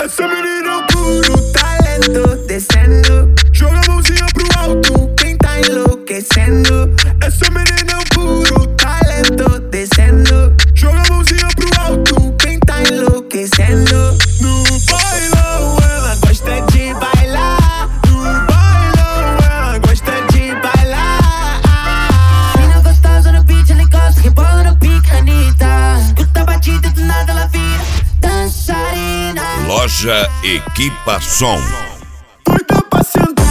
Essa menina é o puro talento, descendo. Joga a mãozinha pro alto, quem tá enlouquecendo. Essa menina é o puro talento, descendo. Joga a mãozinha pro alto, quem tá enlouquecendo. No bailão ela gosta de bailar. No bailão ela gosta de bailar. Mina gostosa no beat, ela encosta, rebola no pique, Anitta. Escuta a batida, do nada ela vira dançarina. Loja Equipa Som. Doida pra sentar.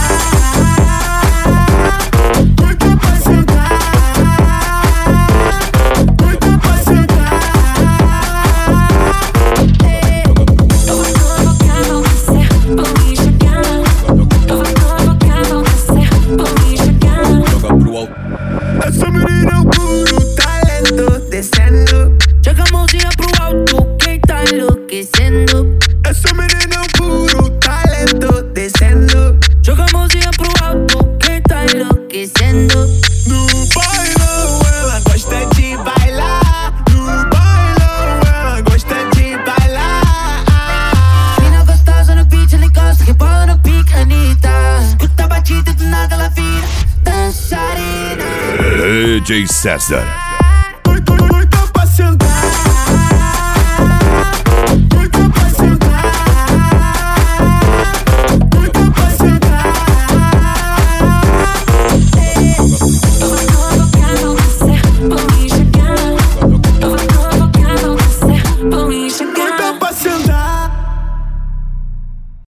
Doida pra sentar. Doida pra sentar. Eu vou provocar, vou descer, vou me jogar. Eu vou provocar, vou descer, vou me jogar. Joga pro alto. Essa menina é o puro talento, descendo. Joga a mãozinha pro alto, quem tá enlouquecendo. Essa menina é o puro talento, descendo. Joga a mãozinha pro alto, quem tá enlouquecendo. No bailão ela gosta de bailar. No bailão ela gosta de bailar. Mina gostosa no beat, ela encosta, rebola no pique, Anitta. Escuta a batida, do nada ela vira dançarina. DJ César.